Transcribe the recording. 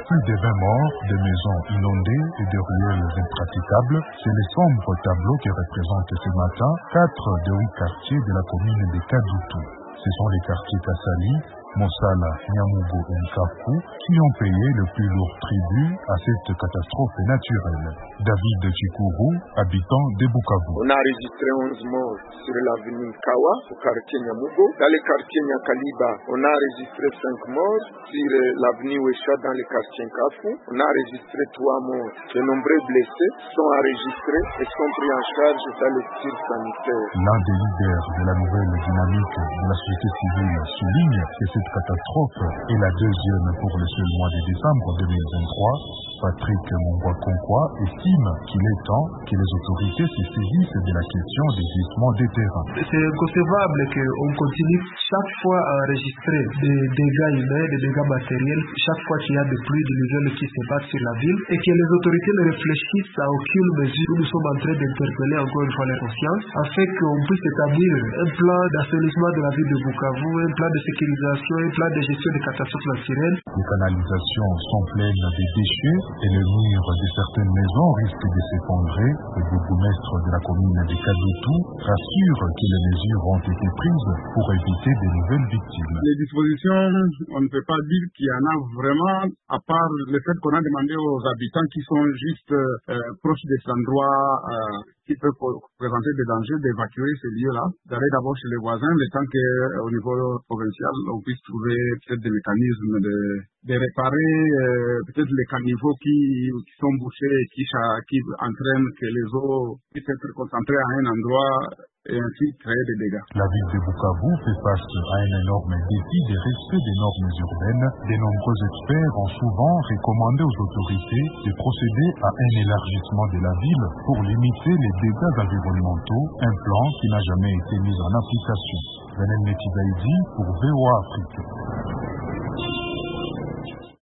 Plus de 20 morts, des maisons inondées et des ruelles impraticables, c'est le sombre tableau qui représente ce matin 4 des 8 quartiers de la commune de Kadutu. Ce sont les quartiers Kassali, Mosala, Nyamugo et Nkafu qui ont payé le plus lourd tribut à cette catastrophe naturelle. David Chikuru, habitant de Bukavu. On a enregistré 11 morts sur l'avenue Kawa, au quartier Nyamugo. Dans le quartier Nyakaliba, on a enregistré 5 morts. Sur l'avenue Wesha, dans le quartier Nkafu, on a enregistré 3 morts. De nombreux blessés sont enregistrés et sont pris en charge dans les tirs sanitaires. L'un des leaders de la nouvelle dynamique de la société civile souligne que cette catastrophe est la deuxième pour le seul mois de décembre 2023. Patrick Mongwa-Konkwa estime qu'il est temps que les autorités se saisissent de la question des gisements des terrains. C'est inconcevable qu'on continue chaque fois à enregistrer des dégâts humains, des dégâts matériels, chaque fois qu'il y a des pluies diluviennes qui se battent sur la ville et que les autorités ne réfléchissent à aucune mesure. Nous sommes en train d'interpeller encore une fois les consciences afin qu'on puisse établir un plan d'assainissement de la ville de Bukavu, un plan de sécurisation, un plan de gestion des catastrophes naturelles. Les canalisations sont pleines de déchets et les murs de certaines maisons risquent de s'effondrer. Le bourgmestre de la commune de Kadutu rassure que les mesures ont été prises pour éviter de nouvelles victimes. Les dispositions, on ne peut pas dire qu'il y en a vraiment, à part le fait qu'on a demandé aux habitants qui sont juste proches de cet endroit qui peuvent présenter des dangers d'évacuer ces lieux-là, d'aller d'abord chez les voisins, le temps qu'au niveau provincial, on puisse trouver peut-être des mécanismes de réparer peut-être les caniveaux qui sont bouchés et qui entraînent que les eaux puissent être concentrées à un endroit et ainsi créer des dégâts. La ville de Bukavu fait face à un énorme défi de respect des normes urbaines. De nombreux experts ont souvent recommandé aux autorités de procéder à un élargissement de la ville pour limiter les dégâts environnementaux, un plan qui n'a jamais été mis en application. Venel Netizaidi pour VOA Afrique.